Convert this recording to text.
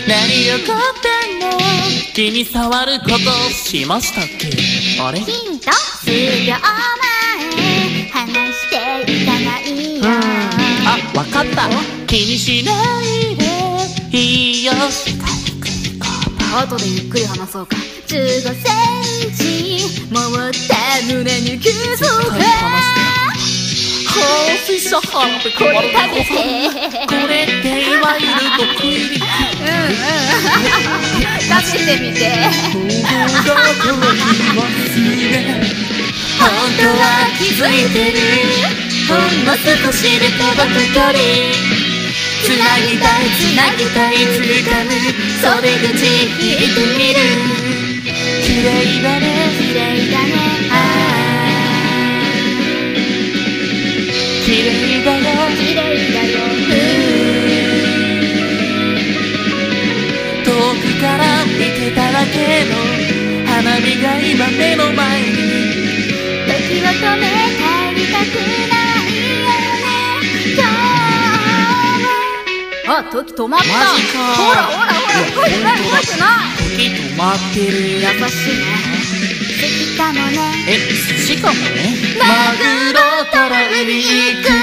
何よかったの気に障ることしましたっけ？あれ？ ヒント数秒前話していかないよ。 あ、わかった。気にしないでいいよ。世界に行こう。 後でゆっくり話そうか。15センチもった胸に傷がコーヒーシャハってこれ食べてこれっていわゆる毒入り食べてみて。 本当は気づいてる。ほんの少しで届く距離つなぎたいつなぎたい掴む袖口引いてみる。綺麗だね綺麗だね。 綺麗だよ綺麗だよ。 遠くから見てただけの花火が今目の前に。 時を止め帰りたくないよね今日は。あ、時止まった。 マジか。 ほらほらほら、動いてない動いてない。 時止まってる。 優しいね。好きかもね。 寿司かもね。 マグロから海行く